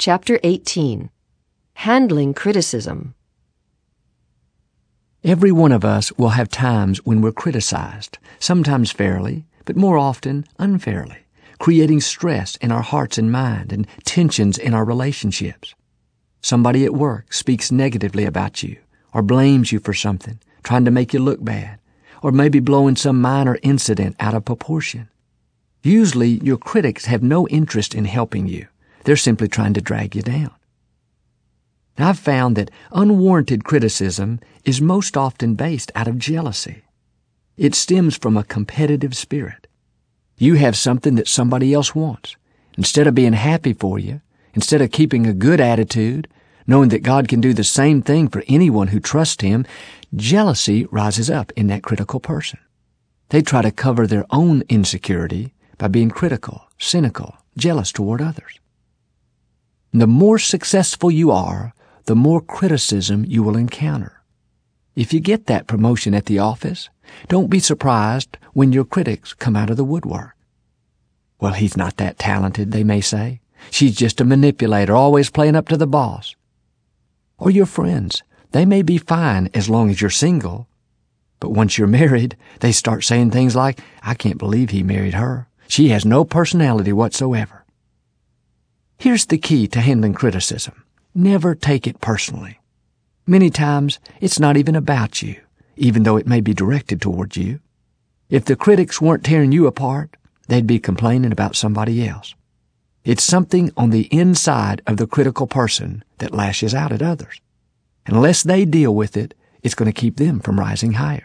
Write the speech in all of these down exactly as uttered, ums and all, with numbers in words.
Chapter eighteen. Handling Criticism. Every one of us will have times when we're criticized, sometimes fairly, but more often unfairly, creating stress in our hearts and mind and tensions in our relationships. Somebody at work speaks negatively about you or blames you for something, trying to make you look bad, or maybe blowing some minor incident out of proportion. Usually, your critics have no interest in helping you. They're simply trying to drag you down. I've found that unwarranted criticism is most often based out of jealousy. It stems from a competitive spirit. You have something that somebody else wants. Instead of being happy for you, instead of keeping a good attitude, knowing that God can do the same thing for anyone who trusts Him, jealousy rises up in that critical person. They try to cover their own insecurity by being critical, cynical, jealous toward others. The more successful you are, the more criticism you will encounter. If you get that promotion at the office, don't be surprised when your critics come out of the woodwork. Well, he's not that talented, they may say. She's just a manipulator, always playing up to the boss. Or your friends, they may be fine as long as you're single. But once you're married, they start saying things like, "I can't believe he married her. She has no personality whatsoever." Here's the key to handling criticism. Never take it personally. Many times, it's not even about you, even though it may be directed toward you. If the critics weren't tearing you apart, they'd be complaining about somebody else. It's something on the inside of the critical person that lashes out at others. Unless they deal with it, it's going to keep them from rising higher.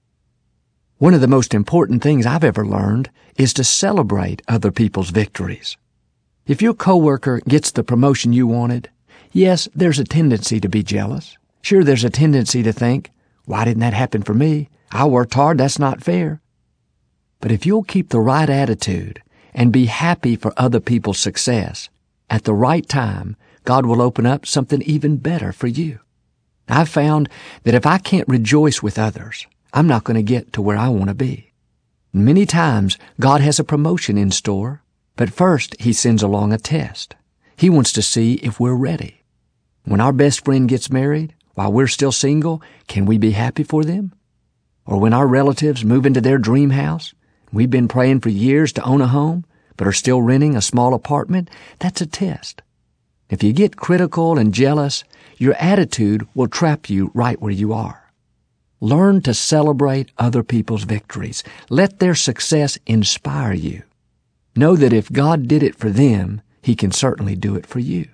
One of the most important things I've ever learned is to celebrate other people's victories. If your coworker gets the promotion you wanted, yes, there's a tendency to be jealous. Sure, there's a tendency to think, "Why didn't that happen for me? I worked hard, that's not fair." But if you'll keep the right attitude and be happy for other people's success, at the right time, God will open up something even better for you. I've found that if I can't rejoice with others, I'm not going to get to where I want to be. Many times, God has a promotion in store, but first He sends along a test. He wants to see if we're ready. When our best friend gets married, while we're still single, can we be happy for them? Or when our relatives move into their dream house, we've been praying for years to own a home, but are still renting a small apartment, that's a test. If you get critical and jealous, your attitude will trap you right where you are. Learn to celebrate other people's victories. Let their success inspire you. Know that if God did it for them, He can certainly do it for you.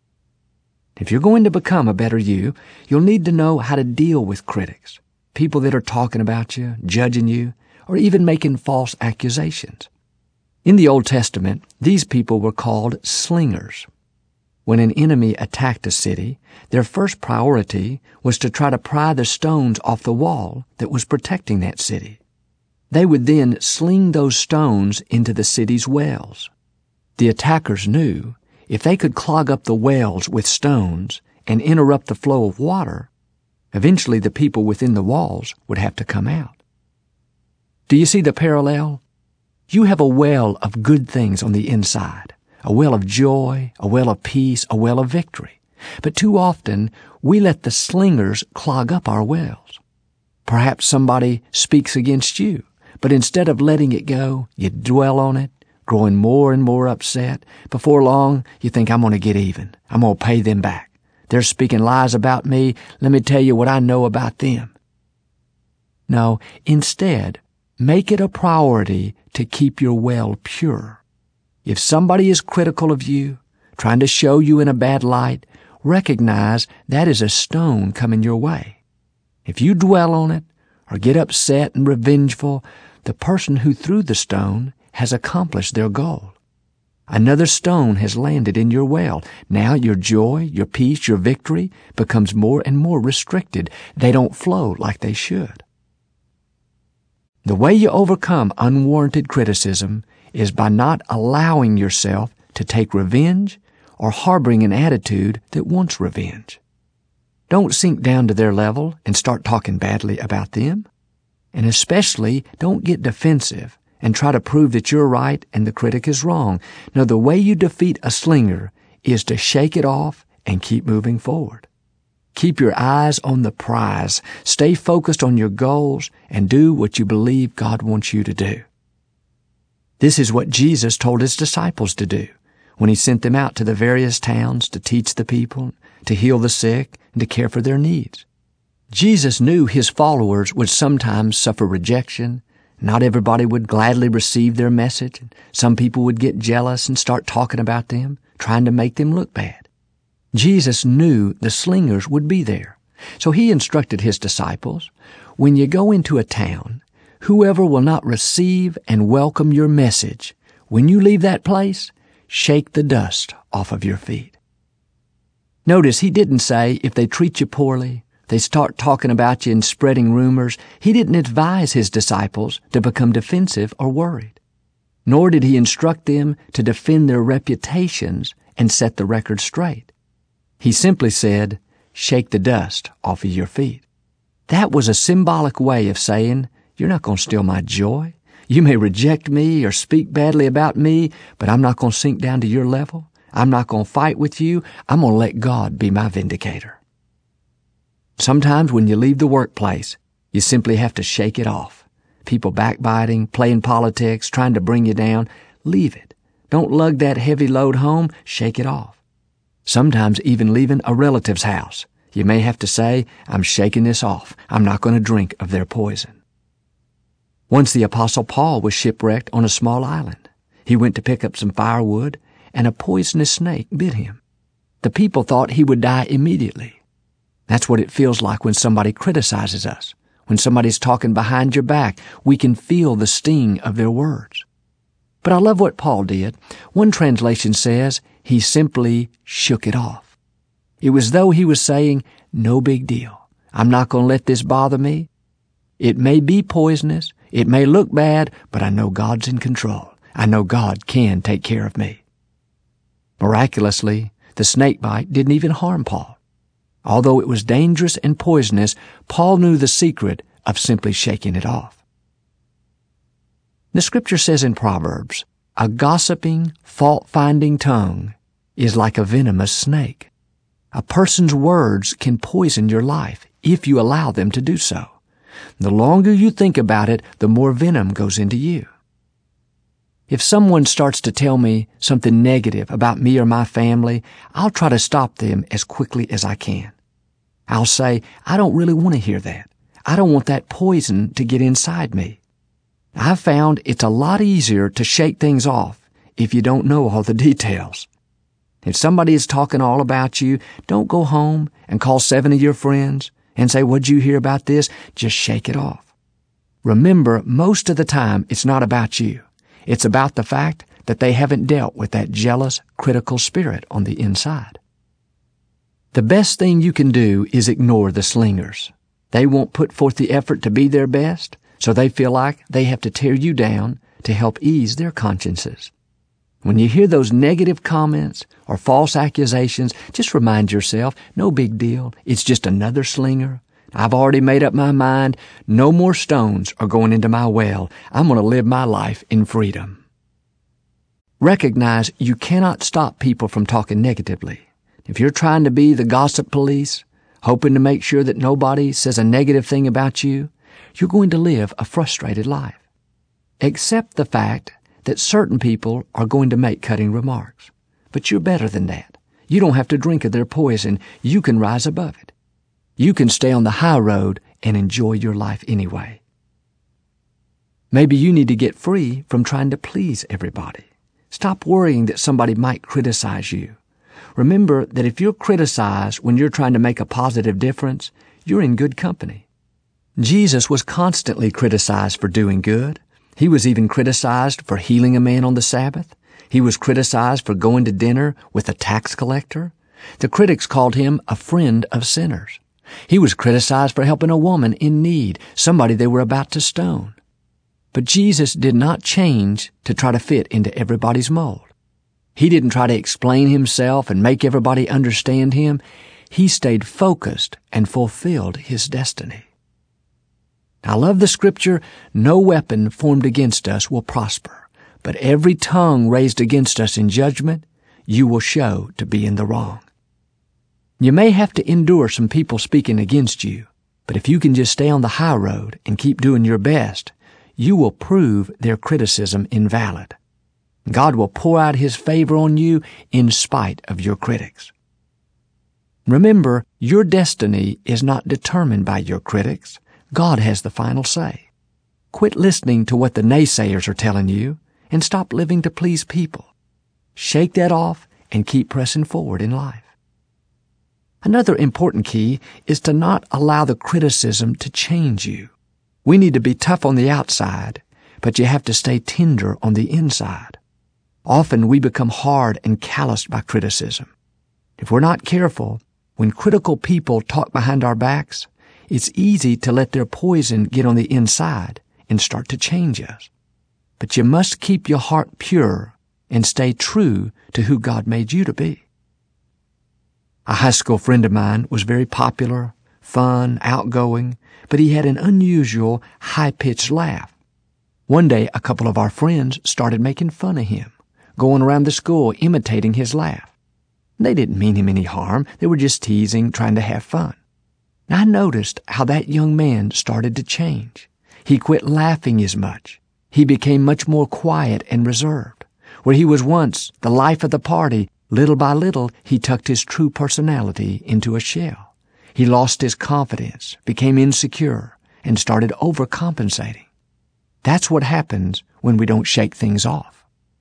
If you're going to become a better you, you'll need to know how to deal with critics, people that are talking about you, judging you, or even making false accusations. In the Old Testament, these people were called slingers. When an enemy attacked a city, their first priority was to try to pry the stones off the wall that was protecting that city. They would then sling those stones into the city's wells. The attackers knew if they could clog up the wells with stones and interrupt the flow of water, eventually the people within the walls would have to come out. Do you see the parallel? You have a well of good things on the inside, a well of joy, a well of peace, a well of victory. But too often, we let the slingers clog up our wells. Perhaps somebody speaks against you, but instead of letting it go, you dwell on it, growing more and more upset. Before long, you think, "I'm going to get even. I'm going to pay them back. They're speaking lies about me. Let me tell you what I know about them." No, instead, make it a priority to keep your well pure. If somebody is critical of you, trying to show you in a bad light, recognize that is a stone coming your way. If you dwell on it or get upset and revengeful, the person who threw the stone has accomplished their goal. Another stone has landed in your well. Now your joy, your peace, your victory becomes more and more restricted. They don't flow like they should. The way you overcome unwarranted criticism is by not allowing yourself to take revenge or harboring an attitude that wants revenge. Don't sink down to their level and start talking badly about them. And especially, don't get defensive and try to prove that you're right and the critic is wrong. No, the way you defeat a slinger is to shake it off and keep moving forward. Keep your eyes on the prize. Stay focused on your goals and do what you believe God wants you to do. This is what Jesus told his disciples to do when he sent them out to the various towns to teach the people, to heal the sick, and to care for their needs. Jesus knew his followers would sometimes suffer rejection. Not everybody would gladly receive their message. Some people would get jealous and start talking about them, trying to make them look bad. Jesus knew the slingers would be there. So he instructed his disciples, when you go into a town, whoever will not receive and welcome your message, when you leave that place, shake the dust off of your feet. Notice he didn't say if they treat you poorly, they start talking about you and spreading rumors. He didn't advise his disciples to become defensive or worried. Nor did he instruct them to defend their reputations and set the record straight. He simply said, shake the dust off of your feet. That was a symbolic way of saying, you're not going to steal my joy. You may reject me or speak badly about me, but I'm not going to sink down to your level. I'm not going to fight with you. I'm going to let God be my vindicator. Sometimes when you leave the workplace, you simply have to shake it off. People backbiting, playing politics, trying to bring you down, leave it. Don't lug that heavy load home, shake it off. Sometimes even leaving a relative's house, you may have to say, I'm shaking this off. I'm not going to drink of their poison. Once the Apostle Paul was shipwrecked on a small island. He went to pick up some firewood, and a poisonous snake bit him. The people thought he would die immediately. That's what it feels like when somebody criticizes us. When somebody's talking behind your back, we can feel the sting of their words. But I love what Paul did. One translation says he simply shook it off. It was as though he was saying, no big deal. I'm not going to let this bother me. It may be poisonous. It may look bad, but I know God's in control. I know God can take care of me. Miraculously, the snake bite didn't even harm Paul. Although it was dangerous and poisonous, Paul knew the secret of simply shaking it off. The scripture says in Proverbs, a gossiping, fault-finding tongue is like a venomous snake. A person's words can poison your life if you allow them to do so. The longer you think about it, the more venom goes into you. If someone starts to tell me something negative about me or my family, I'll try to stop them as quickly as I can. I'll say, I don't really want to hear that. I don't want that poison to get inside me. I've found it's a lot easier to shake things off if you don't know all the details. If somebody is talking all about you, don't go home and call seven of your friends and say, what'd you hear about this? Just shake it off. Remember, most of the time, it's not about you. It's about the fact that they haven't dealt with that jealous, critical spirit on the inside. The best thing you can do is ignore the slingers. They won't put forth the effort to be their best, so they feel like they have to tear you down to help ease their consciences. When you hear those negative comments or false accusations, just remind yourself, no big deal. It's just another slinger. I've already made up my mind. No more stones are going into my well. I'm going to live my life in freedom. Recognize you cannot stop people from talking negatively. If you're trying to be the gossip police, hoping to make sure that nobody says a negative thing about you, you're going to live a frustrated life. Accept the fact that certain people are going to make cutting remarks. But you're better than that. You don't have to drink of their poison. You can rise above it. You can stay on the high road and enjoy your life anyway. Maybe you need to get free from trying to please everybody. Stop worrying that somebody might criticize you. Remember that if you're criticized when you're trying to make a positive difference, you're in good company. Jesus was constantly criticized for doing good. He was even criticized for healing a man on the Sabbath. He was criticized for going to dinner with a tax collector. The critics called him a friend of sinners. He was criticized for helping a woman in need, somebody they were about to stone. But Jesus did not change to try to fit into everybody's mold. He didn't try to explain himself and make everybody understand him. He stayed focused and fulfilled his destiny. I love the scripture, no weapon formed against us will prosper, but every tongue raised against us in judgment, you will show to be in the wrong. You may have to endure some people speaking against you, but if you can just stay on the high road and keep doing your best, you will prove their criticism invalid. God will pour out His favor on you in spite of your critics. Remember, your destiny is not determined by your critics. God has the final say. Quit listening to what the naysayers are telling you and stop living to please people. Shake that off and keep pressing forward in life. Another important key is to not allow the criticism to change you. We need to be tough on the outside, but you have to stay tender on the inside. Often we become hard and calloused by criticism. If we're not careful, when critical people talk behind our backs, it's easy to let their poison get on the inside and start to change us. But you must keep your heart pure and stay true to who God made you to be. A high school friend of mine was very popular, fun, outgoing, but he had an unusual, high-pitched laugh. One day, a couple of our friends started making fun of him, going around the school imitating his laugh. They didn't mean him any harm. They were just teasing, trying to have fun. And I noticed how that young man started to change. He quit laughing as much. He became much more quiet and reserved. Where he was once the life of the party, little by little he tucked his true personality into a shell. He lost his confidence, became insecure, and started overcompensating. That's what happens when we don't shake things off.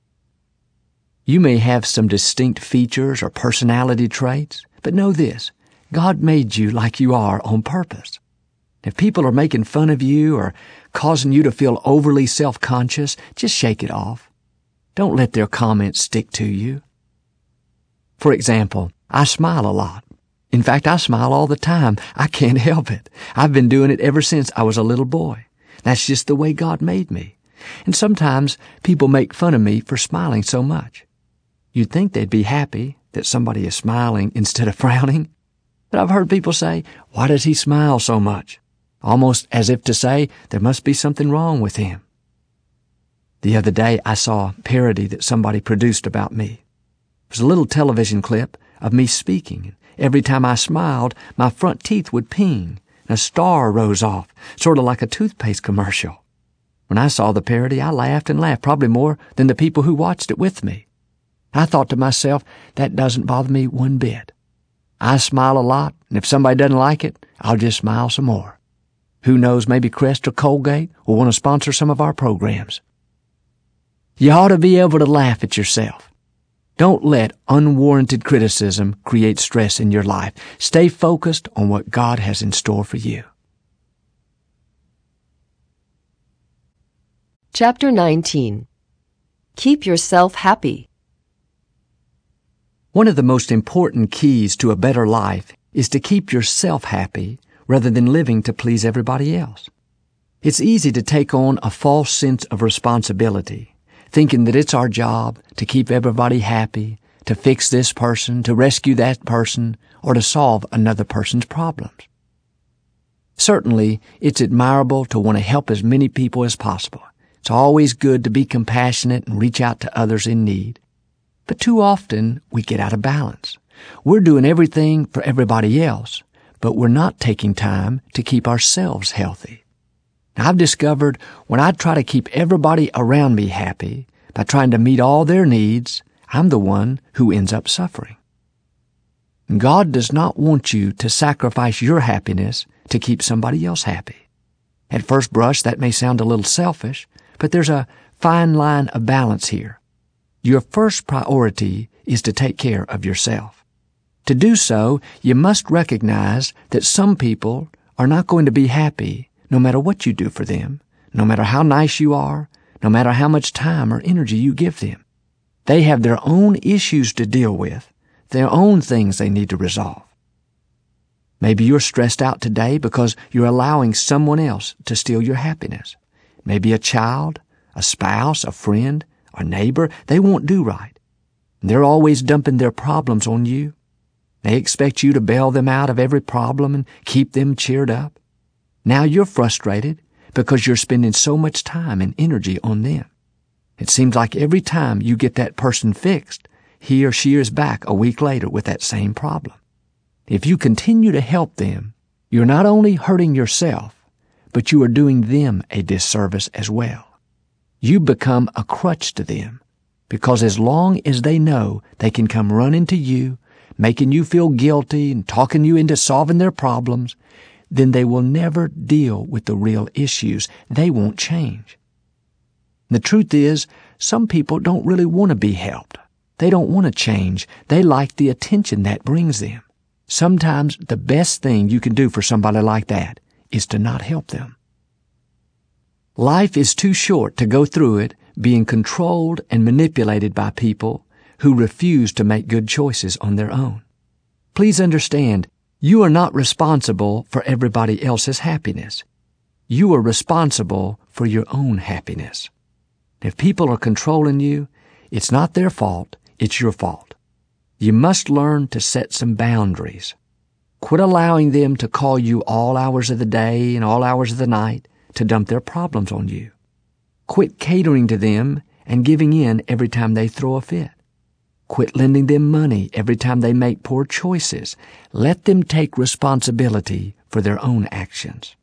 You may have some distinct features or personality traits, but know this, God made you like you are on purpose. If people are making fun of you or causing you to feel overly self-conscious, just shake it off. Don't let their comments stick to you. For example, I smile a lot. In fact, I smile all the time. I can't help it. I've been doing it ever since I was a little boy. That's just the way God made me. And sometimes people make fun of me for smiling so much. You'd think they'd be happy that somebody is smiling instead of frowning. But I've heard people say, "Why does he smile so much?" Almost as if to say there must be something wrong with him. The other day I saw a parody that somebody produced about me. It was a little television clip of me speaking. Every time I smiled, my front teeth would ping, and a star rose off, sort of like a toothpaste commercial. When I saw the parody, I laughed and laughed, probably more than the people who watched it with me. I thought to myself, that doesn't bother me one bit. I smile a lot, and if somebody doesn't like it, I'll just smile some more. Who knows, maybe Crest or Colgate will want to sponsor some of our programs. You ought to be able to laugh at yourself. Don't let unwarranted criticism create stress in your life. Stay focused on what God has in store for you. Chapter nineteen. Keep yourself happy. One of the most important keys to a better life is to keep yourself happy rather than living to please everybody else. It's easy to take on a false sense of responsibility, thinking that it's our job to keep everybody happy, to fix this person, to rescue that person, or to solve another person's problems. Certainly, it's admirable to want to help as many people as possible. It's always good to be compassionate and reach out to others in need. But too often, we get out of balance. We're doing everything for everybody else, but we're not taking time to keep ourselves healthy. Now, I've discovered when I try to keep everybody around me happy by trying to meet all their needs, I'm the one who ends up suffering. God does not want you to sacrifice your happiness to keep somebody else happy. At first brush, that may sound a little selfish, but there's a fine line of balance here. Your first priority is to take care of yourself. To do so, you must recognize that some people are not going to be happy no matter what you do for them, no matter how nice you are, no matter how much time or energy you give them. They have their own issues to deal with, their own things they need to resolve. Maybe you're stressed out today because you're allowing someone else to steal your happiness. Maybe a child, a spouse, a friend, a neighbor, they won't do right. They're always dumping their problems on you. They expect you to bail them out of every problem and keep them cheered up. Now you're frustrated because you're spending so much time and energy on them. It seems like every time you get that person fixed, he or she is back a week later with that same problem. If you continue to help them, you're not only hurting yourself, but you are doing them a disservice as well. You become a crutch to them, because as long as they know they can come running to you, making you feel guilty and talking you into solving their problems, then they will never deal with the real issues. They won't change. The truth is, some people don't really want to be helped. They don't want to change. They like the attention that brings them. Sometimes the best thing you can do for somebody like that is to not help them. Life is too short to go through it being controlled and manipulated by people who refuse to make good choices on their own. Please understand, you are not responsible for everybody else's happiness. You are responsible for your own happiness. If people are controlling you, it's not their fault, it's your fault. You must learn to set some boundaries. Quit allowing them to call you all hours of the day and all hours of the night to dump their problems on you. Quit catering to them and giving in every time they throw a fit. Quit lending them money every time they make poor choices. Let them take responsibility for their own actions.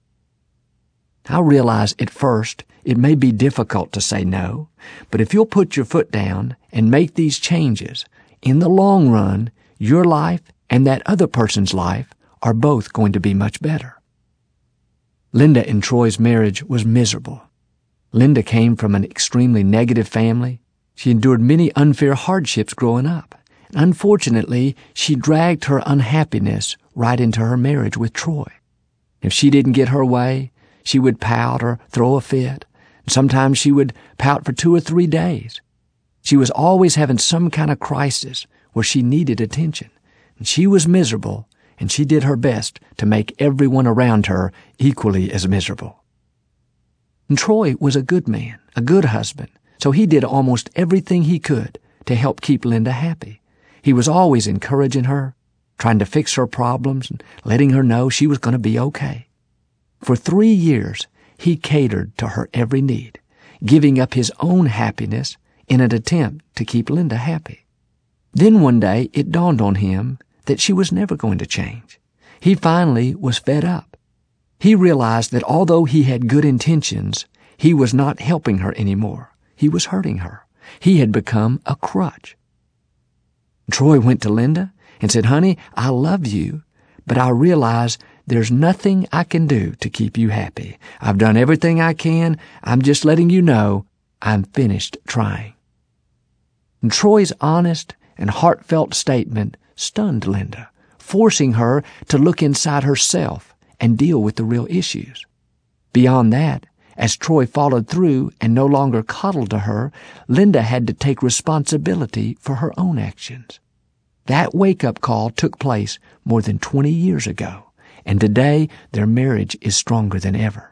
I realize at first it may be difficult to say no, but if you'll put your foot down and make these changes, in the long run, your life and that other person's life are both going to be much better. Linda and Troy's marriage was miserable. Linda came from an extremely negative family. She endured many unfair hardships growing up. Unfortunately, she dragged her unhappiness right into her marriage with Troy. If she didn't get her way, she would pout or throw a fit. Sometimes she would pout for two or three days. She was always having some kind of crisis where she needed attention. And she was miserable, and she did her best to make everyone around her equally as miserable. And Troy was a good man, a good husband, so he did almost everything he could to help keep Linda happy. He was always encouraging her, trying to fix her problems, and letting her know she was going to be okay. For three years, he catered to her every need, giving up his own happiness in an attempt to keep Linda happy. Then one day, it dawned on him that she was never going to change. He finally was fed up. He realized that although he had good intentions, he was not helping her anymore. He was hurting her. He had become a crutch. Troy went to Linda and said, "Honey, I love you, but I realize there's nothing I can do to keep you happy. I've done everything I can. I'm just letting you know I'm finished trying." And Troy's honest and heartfelt statement stunned Linda, forcing her to look inside herself and deal with the real issues. Beyond that, as Troy followed through and no longer coddled to her, Linda had to take responsibility for her own actions. That wake-up call took place more than twenty years ago, and today their marriage is stronger than ever.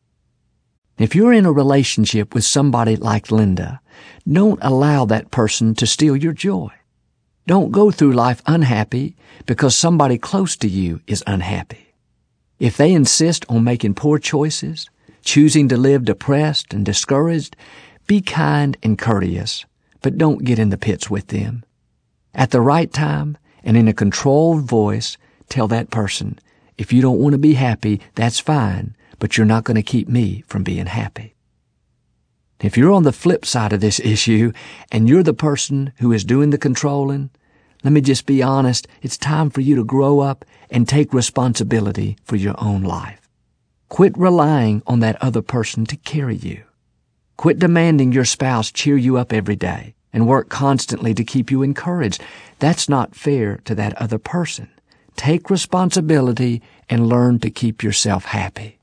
If you're in a relationship with somebody like Linda, don't allow that person to steal your joy. Don't go through life unhappy because somebody close to you is unhappy. If they insist on making poor choices, choosing to live depressed and discouraged, be kind and courteous, but don't get in the pits with them. At the right time and in a controlled voice, tell that person, if you don't want to be happy, that's fine, but you're not going to keep me from being happy. If you're on the flip side of this issue and you're the person who is doing the controlling, let me just be honest, it's time for you to grow up and take responsibility for your own life. Quit relying on that other person to carry you. Quit demanding your spouse cheer you up every day and work constantly to keep you encouraged. That's not fair to that other person. Take responsibility and learn to keep yourself happy.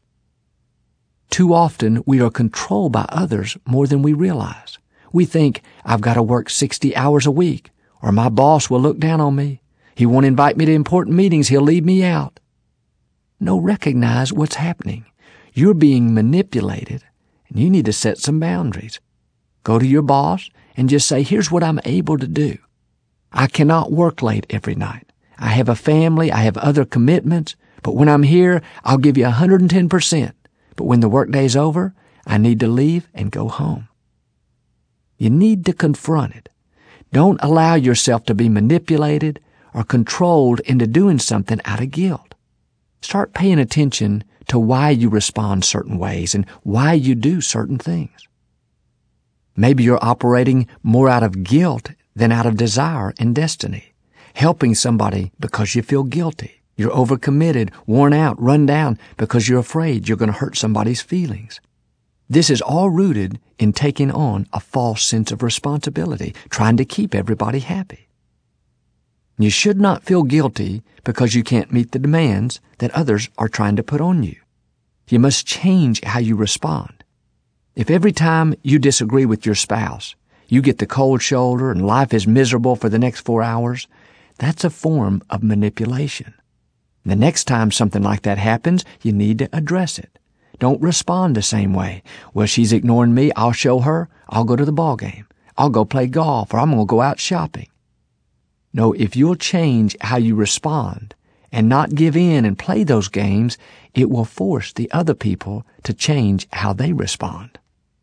Too often, we are controlled by others more than we realize. We think, I've got to work sixty hours a week, or my boss will look down on me. He won't invite me to important meetings. He'll leave me out. No, recognize what's happening. You're being manipulated, and you need to set some boundaries. Go to your boss and just say, here's what I'm able to do. I cannot work late every night. I have a family. I have other commitments. But when I'm here, I'll give you one hundred ten percent. But when the workday's over, I need to leave and go home. You need to confront it. Don't allow yourself to be manipulated or controlled into doing something out of guilt. Start paying attention to why you respond certain ways and why you do certain things. Maybe you're operating more out of guilt than out of desire and destiny, helping somebody because you feel guilty. You're overcommitted, worn out, run down because you're afraid you're going to hurt somebody's feelings. This is all rooted in taking on a false sense of responsibility, trying to keep everybody happy. You should not feel guilty because you can't meet the demands that others are trying to put on you. You must change how you respond. If every time you disagree with your spouse, you get the cold shoulder and life is miserable for the next four hours, that's a form of manipulation. The next time something like that happens, you need to address it. Don't respond the same way. Well, she's ignoring me. I'll show her. I'll go to the ball game. I'll go play golf, or I'm going to go out shopping. No, if you'll change how you respond and not give in and play those games, it will force the other people to change how they respond.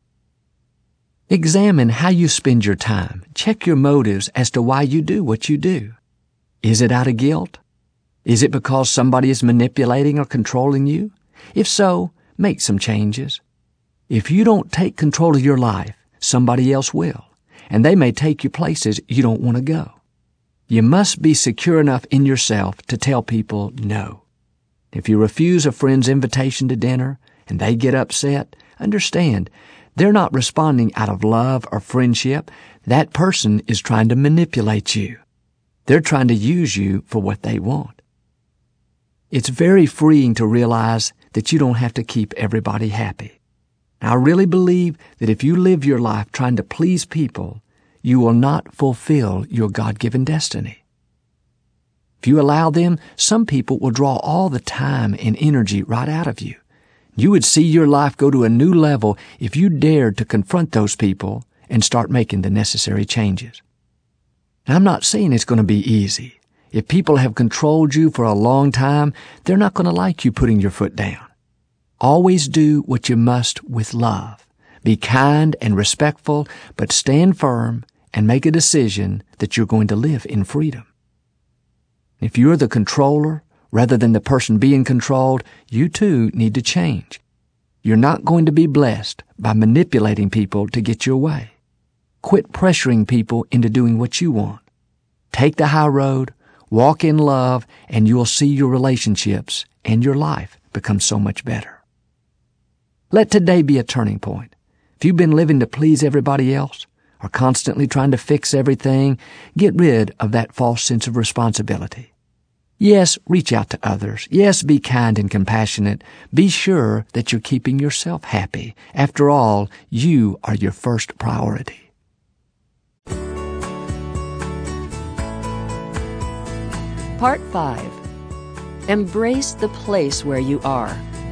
Examine how you spend your time. Check your motives as to why you do what you do. Is it out of guilt? Is it because somebody is manipulating or controlling you? If so, make some changes. If you don't take control of your life, somebody else will, and they may take you places you don't want to go. You must be secure enough in yourself to tell people no. If you refuse a friend's invitation to dinner and they get upset, understand they're not responding out of love or friendship. That person is trying to manipulate you. They're trying to use you for what they want. It's very freeing to realize that you don't have to keep everybody happy. I really believe that if you live your life trying to please people, you will not fulfill your God-given destiny. If you allow them, some people will draw all the time and energy right out of you. You would see your life go to a new level if you dared to confront those people and start making the necessary changes. And I'm not saying it's going to be easy. If people have controlled you for a long time, they're not going to like you putting your foot down. Always do what you must with love. Be kind and respectful, but stand firm and make a decision that you're going to live in freedom. If you're the controller rather than the person being controlled, you too need to change. You're not going to be blessed by manipulating people to get your way. Quit pressuring people into doing what you want. Take the high road, walk in love, and you'll see your relationships and your life become so much better. Let today be a turning point. If you've been living to please everybody else or constantly trying to fix everything, get rid of that false sense of responsibility. Yes, reach out to others. Yes, be kind and compassionate. Be sure that you're keeping yourself happy. After all, you are your first priority. Part five. Embrace the place where you are.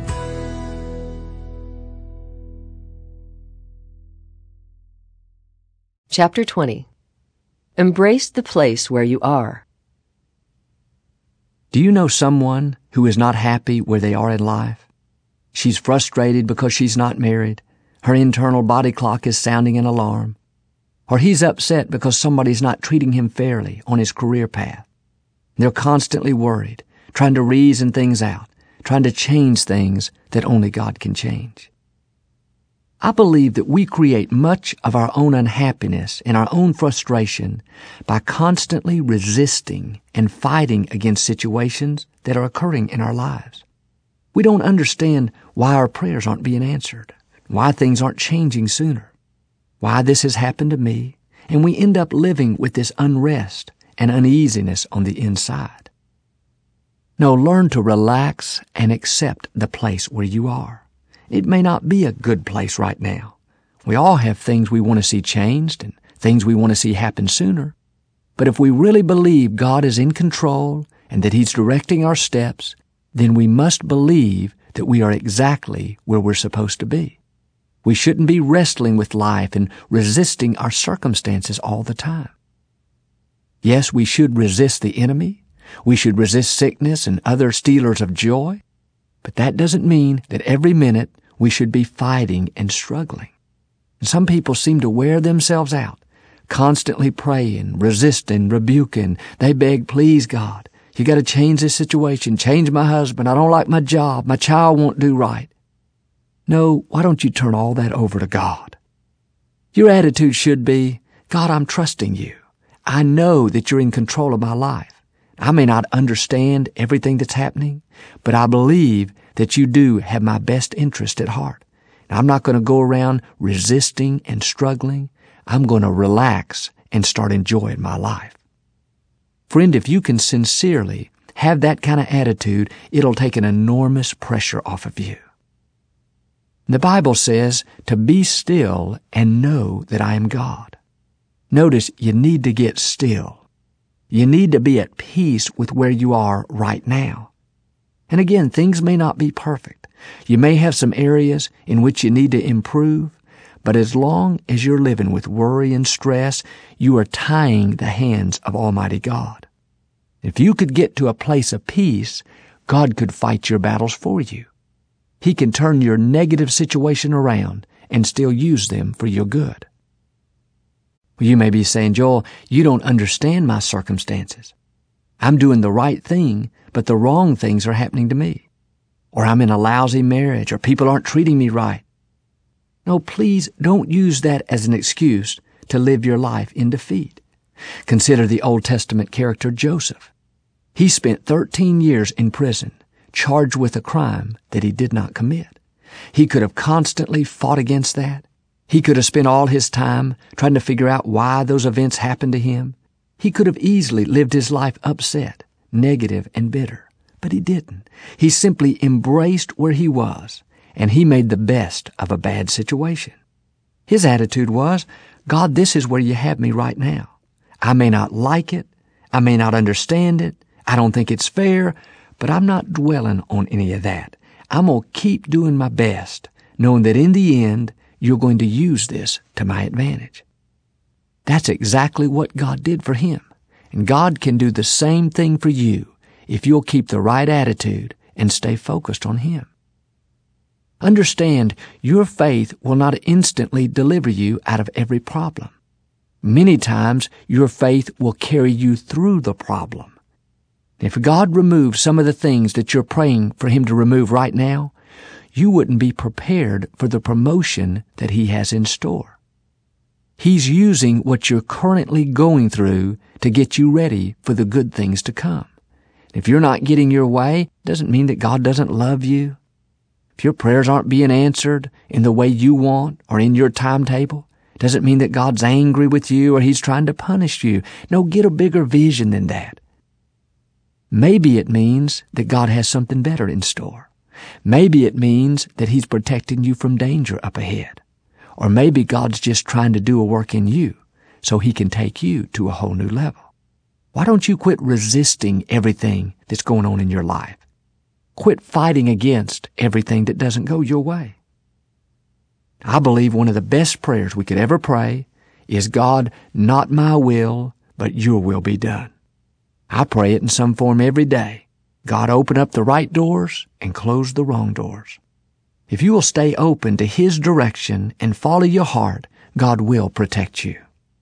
Chapter twenty. Embrace the place where you are. Do you know someone who is not happy where they are in life? She's frustrated because she's not married. Her internal body clock is sounding an alarm. Or he's upset because somebody's not treating him fairly on his career path. They're constantly worried, trying to reason things out, trying to change things that only God can change. I believe that we create much of our own unhappiness and our own frustration by constantly resisting and fighting against situations that are occurring in our lives. We don't understand why our prayers aren't being answered, why things aren't changing sooner, why this has happened to me, and we end up living with this unrest and uneasiness on the inside. No, learn to relax and accept the place where you are. It may not be a good place right now. We all have things we want to see changed and things we want to see happen sooner. But if we really believe God is in control and that He's directing our steps, then we must believe that we are exactly where we're supposed to be. We shouldn't be wrestling with life and resisting our circumstances all the time. Yes, we should resist the enemy. We should resist sickness and other stealers of joy. But that doesn't mean that every minute we should be fighting and struggling. And some people seem to wear themselves out, constantly praying, resisting, rebuking. They beg, please, God, you got to change this situation, change my husband. I don't like my job. My child won't do right. No, why don't you turn all that over to God? Your attitude should be, God, I'm trusting you. I know that you're in control of my life. I may not understand everything that's happening, but I believe that you do have my best interest at heart. And I'm not going to go around resisting and struggling. I'm going to relax and start enjoying my life. Friend, if you can sincerely have that kind of attitude, it'll take an enormous pressure off of you. The Bible says to be still and know that I am God. Notice you need to get still. You need to be at peace with where you are right now. And again, things may not be perfect. You may have some areas in which you need to improve, but as long as you're living with worry and stress, you are tying the hands of Almighty God. If you could get to a place of peace, God could fight your battles for you. He can turn your negative situation around and still use them for your good. Well, you may be saying, Joel, you don't understand my circumstances. I'm doing the right thing, but the wrong things are happening to me. Or I'm in a lousy marriage, or people aren't treating me right. No, please don't use that as an excuse to live your life in defeat. Consider the Old Testament character Joseph. He spent thirteen years in prison, charged with a crime that he did not commit. He could have constantly fought against that. He could have spent all his time trying to figure out why those events happened to him. He could have easily lived his life upset, negative, and bitter. But he didn't. He simply embraced where he was, and he made the best of a bad situation. His attitude was, God, this is where you have me right now. I may not like it. I may not understand it. I don't think it's fair, but I'm not dwelling on any of that. I'm going to keep doing my best, knowing that in the end, you're going to use this to my advantage. That's exactly what God did for him. And God can do the same thing for you if you'll keep the right attitude and stay focused on Him. Understand, your faith will not instantly deliver you out of every problem. Many times, your faith will carry you through the problem. If God removes some of the things that you're praying for Him to remove right now, you wouldn't be prepared for the promotion that He has in store. He's using what you're currently going through to get you ready for the good things to come. If you're not getting your way, it doesn't mean that God doesn't love you. If your prayers aren't being answered in the way you want or in your timetable, it doesn't mean that God's angry with you or He's trying to punish you. No, get a bigger vision than that. Maybe it means that God has something better in store. Maybe it means that He's protecting you from danger up ahead. Or maybe God's just trying to do a work in you so He can take you to a whole new level. Why don't you quit resisting everything that's going on in your life? Quit fighting against everything that doesn't go your way. I believe one of the best prayers we could ever pray is, God, not my will, but your will be done. I pray it in some form every day. God, open up the right doors and close the wrong doors. If you will stay open to His direction and follow your heart, God will protect you.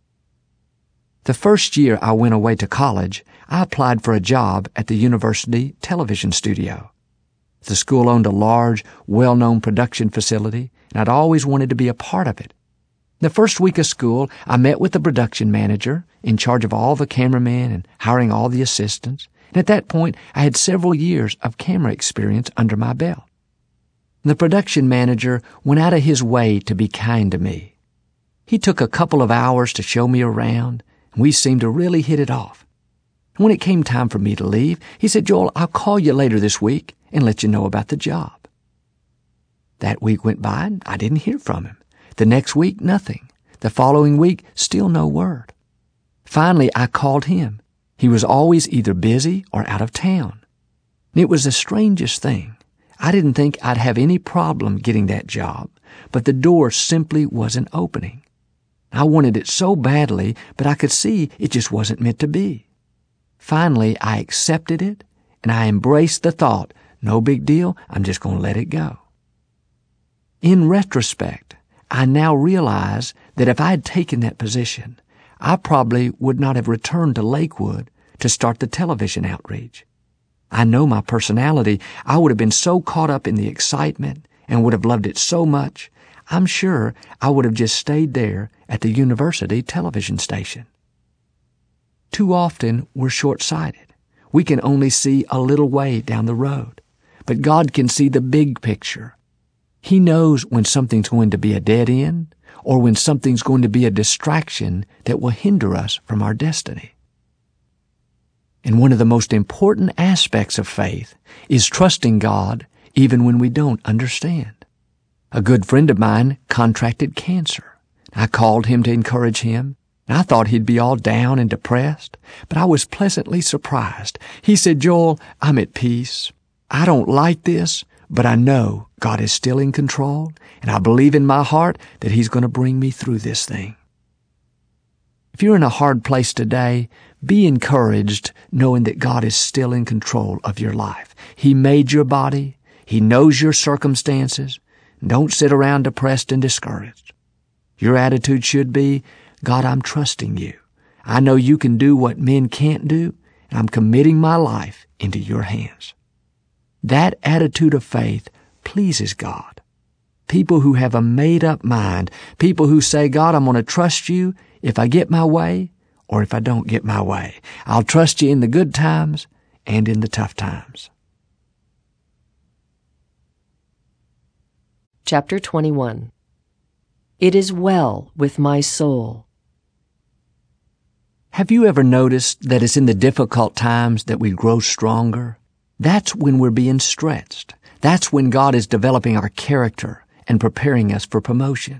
The first year I went away to college, I applied for a job at the university television studio. The school owned a large, well-known production facility, and I'd always wanted to be a part of it. The first week of school, I met with the production manager in charge of all the cameramen and hiring all the assistants. And at that point, I had several years of camera experience under my belt. The production manager went out of his way to be kind to me. He took a couple of hours to show me around, and we seemed to really hit it off. When it came time for me to leave, he said, Joel, I'll call you later this week and let you know about the job. That week went by, and I didn't hear from him. The next week, nothing. The following week, still no word. Finally, I called him. He was always either busy or out of town. It was the strangest thing. I didn't think I'd have any problem getting that job, but the door simply wasn't opening. I wanted it so badly, but I could see it just wasn't meant to be. Finally, I accepted it, and I embraced the thought, no big deal, I'm just going to let it go. In retrospect, I now realize that if I had taken that position, I probably would not have returned to Lakewood to start the television outreach. I know my personality. I would have been so caught up in the excitement and would have loved it so much, I'm sure I would have just stayed there at the university television station. Too often we're short-sighted. We can only see a little way down the road, but God can see the big picture. He knows when something's going to be a dead end or when something's going to be a distraction that will hinder us from our destiny. And one of the most important aspects of faith is trusting God even when we don't understand. A good friend of mine contracted cancer. I called him to encourage him. I thought he'd be all down and depressed, but I was pleasantly surprised. He said, "Joel, I'm at peace. I don't like this, but I know God is still in control, and I believe in my heart that He's going to bring me through this thing." If you're in a hard place today, be encouraged knowing that God is still in control of your life. He made your body. He knows your circumstances. Don't sit around depressed and discouraged. Your attitude should be, "God, I'm trusting you. I know you can do what men can't do, and I'm committing my life into your hands." That attitude of faith pleases God. People who have a made-up mind, people who say, "God, I'm going to trust you if I get my way or if I don't get my way. I'll trust you in the good times and in the tough times." Chapter twenty-one. It is well with my soul. Have you ever noticed that it's in the difficult times that we grow stronger? That's when we're being stretched. That's when God is developing our character and preparing us for promotion.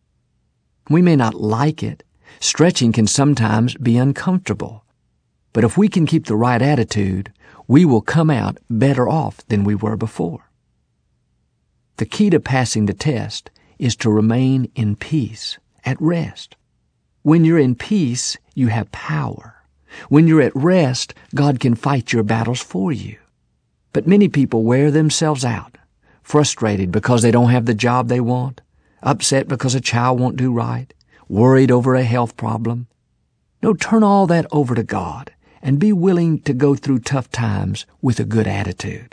We may not like it. Stretching can sometimes be uncomfortable. But if we can keep the right attitude, we will come out better off than we were before. The key to passing the test is to remain in peace, at rest. When you're in peace, you have power. When you're at rest, God can fight your battles for you. But many people wear themselves out, frustrated because they don't have the job they want, upset because a child won't do right, worried over a health problem. No, turn all that over to God and be willing to go through tough times with a good attitude.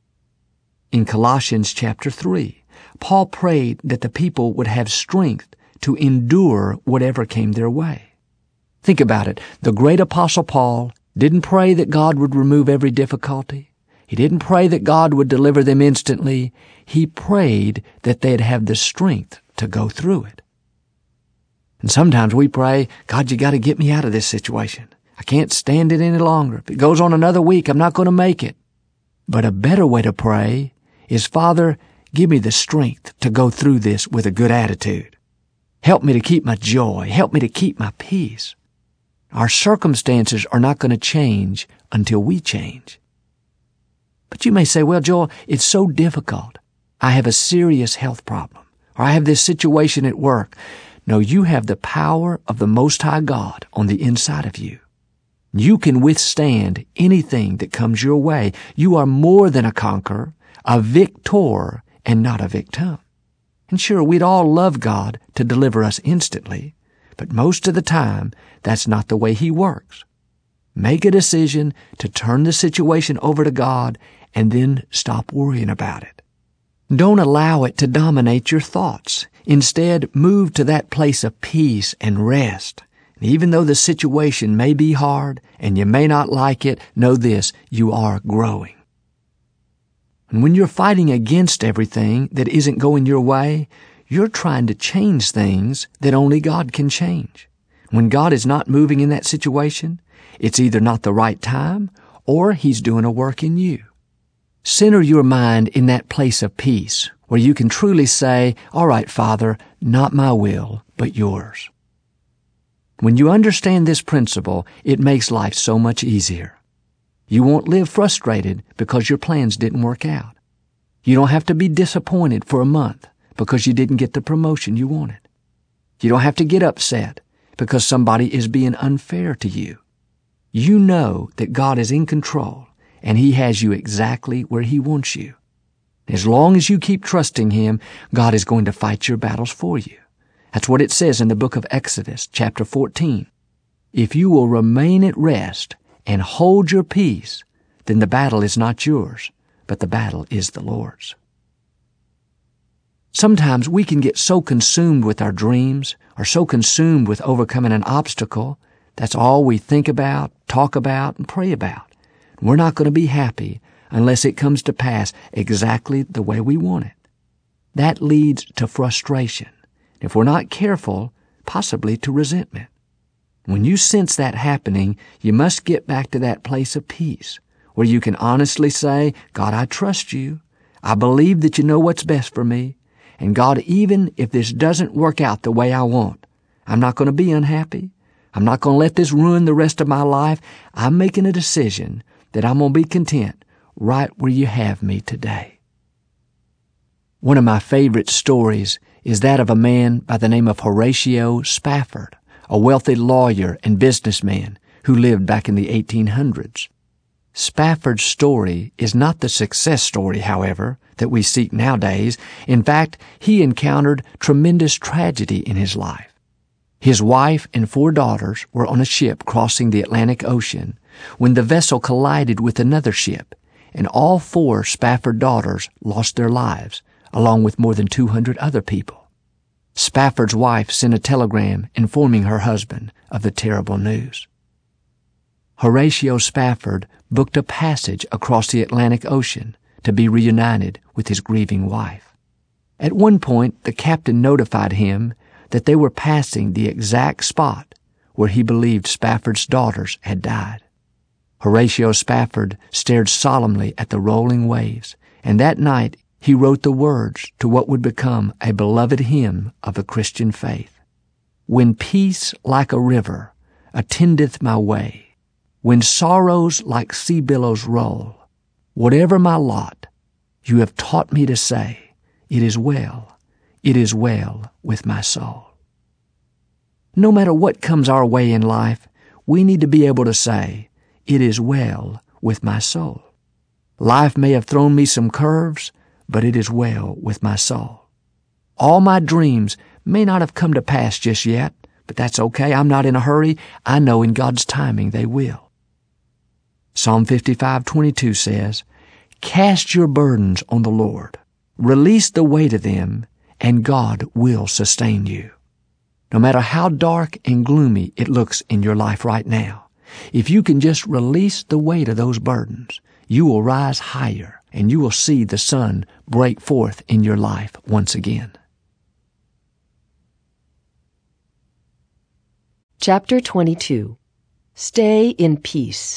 In Colossians chapter three, Paul prayed that the people would have strength to endure whatever came their way. Think about it. The great apostle Paul didn't pray that God would remove every difficulty. He didn't pray that God would deliver them instantly. He prayed that they'd have the strength to go through it. And sometimes we pray, "God, you got to get me out of this situation. I can't stand it any longer. If it goes on another week, I'm not going to make it." But a better way to pray is, "Father, give me the strength to go through this with a good attitude. Help me to keep my joy. Help me to keep my peace." Our circumstances are not going to change until we change. But you may say, "Well, Joel, it's so difficult. I have a serious health problem, or I have this situation at work." No, you have the power of the Most High God on the inside of you. You can withstand anything that comes your way. You are more than a conqueror, a victor, and not a victim. And sure, we'd all love God to deliver us instantly, but most of the time, that's not the way He works. Make a decision to turn the situation over to God and then stop worrying about it. Don't allow it to dominate your thoughts. Instead, move to that place of peace and rest. And even though the situation may be hard and you may not like it, know this, you are growing. And when you're fighting against everything that isn't going your way, you're trying to change things that only God can change. When God is not moving in that situation, it's either not the right time or He's doing a work in you. Center your mind in that place of peace where you can truly say, "All right, Father, not my will, but yours." When you understand this principle, it makes life so much easier. You won't live frustrated because your plans didn't work out. You don't have to be disappointed for a month because you didn't get the promotion you wanted. You don't have to get upset because somebody is being unfair to you. You know that God is in control and He has you exactly where He wants you. As long as you keep trusting Him, God is going to fight your battles for you. That's what it says in the book of Exodus, chapter fourteen. If you will remain at rest and hold your peace, then the battle is not yours, but the battle is the Lord's. Sometimes we can get so consumed with our dreams or so consumed with overcoming an obstacle, that's all we think about, talk about, and pray about. We're not going to be happy unless it comes to pass exactly the way we want it. That leads to frustration. If we're not careful, possibly to resentment. When you sense that happening, you must get back to that place of peace where you can honestly say, God, I trust you. I believe that you know what's best for me. And God, even if this doesn't work out the way I want, I'm not going to be unhappy. I'm not going to let this ruin the rest of my life. I'm making a decision that I'm going to be content right where you have me today. One of my favorite stories is that of a man by the name of Horatio Spafford, a wealthy lawyer and businessman who lived back in the eighteen hundreds. Spafford's story is not the success story, however, that we seek nowadays. In fact, he encountered tremendous tragedy in his life. His wife and four daughters were on a ship crossing the Atlantic Ocean when the vessel collided with another ship, and all four Spafford daughters lost their lives, along with more than two hundred other people. Spafford's wife sent a telegram informing her husband of the terrible news. Horatio Spafford booked a passage across the Atlantic Ocean to be reunited with his grieving wife. At one point, the captain notified him that they were passing the exact spot where he believed Spafford's daughters had died. Horatio Spafford stared solemnly at the rolling waves, and that night he wrote the words to what would become a beloved hymn of the Christian faith. When peace like a river attendeth my way, when sorrows like sea billows roll, whatever my lot, you have taught me to say, it is well, it is well with my soul. No matter what comes our way in life, we need to be able to say, it is well with my soul. Life may have thrown me some curves, but it is well with my soul. All my dreams may not have come to pass just yet, but that's okay. I'm not in a hurry. I know in God's timing they will. Psalm fifty-five twenty-two says, cast your burdens on the Lord, release the weight of them, and God will sustain you. No matter how dark and gloomy it looks in your life right now, if you can just release the weight of those burdens, you will rise higher and you will see the sun break forth in your life once again. Chapter twenty-two. Stay in peace.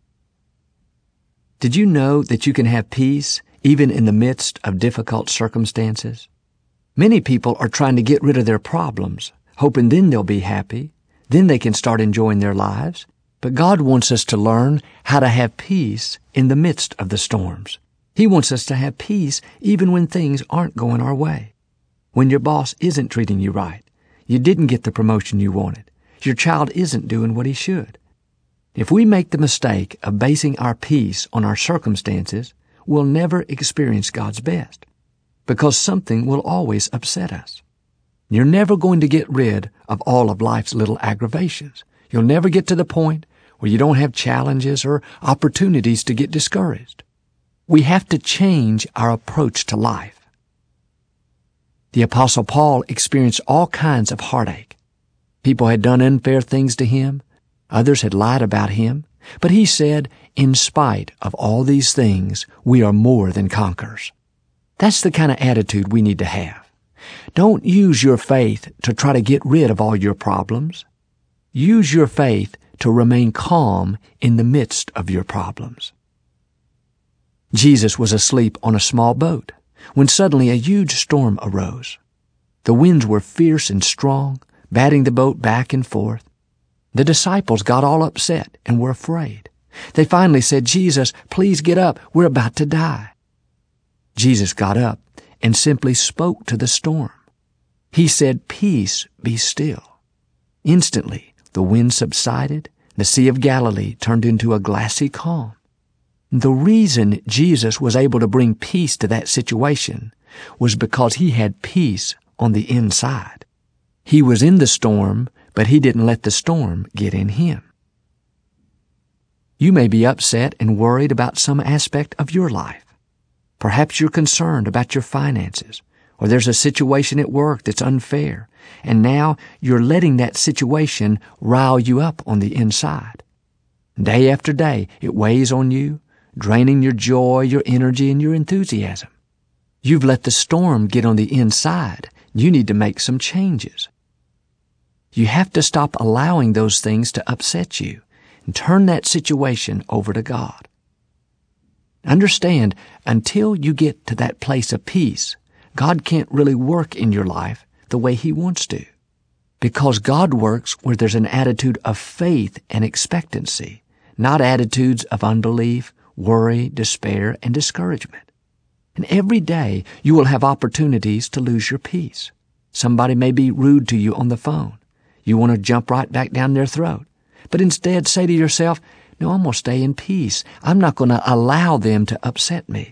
Did you know that you can have peace even in the midst of difficult circumstances? Many people are trying to get rid of their problems, hoping then they'll be happy, then they can start enjoying their lives. But God wants us to learn how to have peace in the midst of the storms. He wants us to have peace even when things aren't going our way. When your boss isn't treating you right, you didn't get the promotion you wanted, your child isn't doing what he should. If we make the mistake of basing our peace on our circumstances, we'll never experience God's best, because something will always upset us. You're never going to get rid of all of life's little aggravations. You'll never get to the point where you don't have challenges or opportunities to get discouraged. We have to change our approach to life. The Apostle Paul experienced all kinds of heartache. People had done unfair things to him. Others had lied about him. But he said, in spite of all these things, we are more than conquerors. That's the kind of attitude we need to have. Don't use your faith to try to get rid of all your problems. Use your faith to remain calm in the midst of your problems. Jesus was asleep on a small boat when suddenly a huge storm arose. The winds were fierce and strong, batting the boat back and forth. The disciples got all upset and were afraid. They finally said, Jesus, please get up. We're about to die. Jesus got up and simply spoke to the storm. He said, peace, be still. Instantly, the wind subsided. The Sea of Galilee turned into a glassy calm. The reason Jesus was able to bring peace to that situation was because he had peace on the inside. He was in the storm, but he didn't let the storm get in him. You may be upset and worried about some aspect of your life. Perhaps you're concerned about your finances, or there's a situation at work that's unfair, and now you're letting that situation rile you up on the inside. Day after day, it weighs on you, draining your joy, your energy, and your enthusiasm. You've let the storm get on the inside. You need to make some changes. You have to stop allowing those things to upset you and turn that situation over to God. Understand, until you get to that place of peace, God can't really work in your life the way He wants to, because God works where there's an attitude of faith and expectancy, not attitudes of unbelief, worry, despair, and discouragement. And every day you will have opportunities to lose your peace. Somebody may be rude to you on the phone. You want to jump right back down their throat. But instead say to yourself, no, I'm going to stay in peace. I'm not going to allow them to upset me.